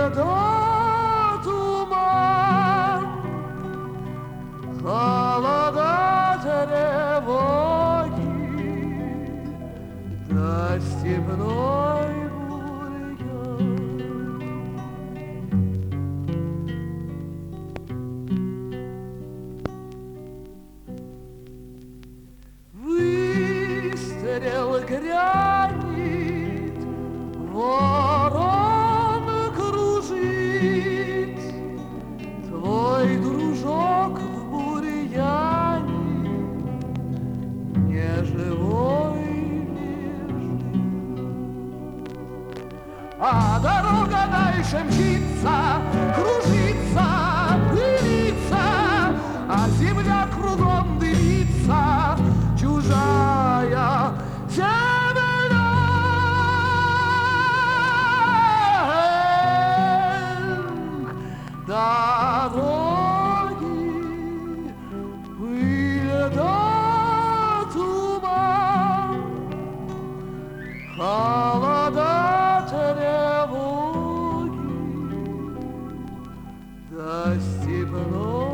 да туман, холода тревоги, да степной бурьян. Выстрел грянет, ворон кружит, твой дружок в бурьяне не живой лежит. А дорога дальше мчится, кружится, пылится, а земля кругом дымится, чужая земля. Дороги, пыль да туман, холода тревоги, да степной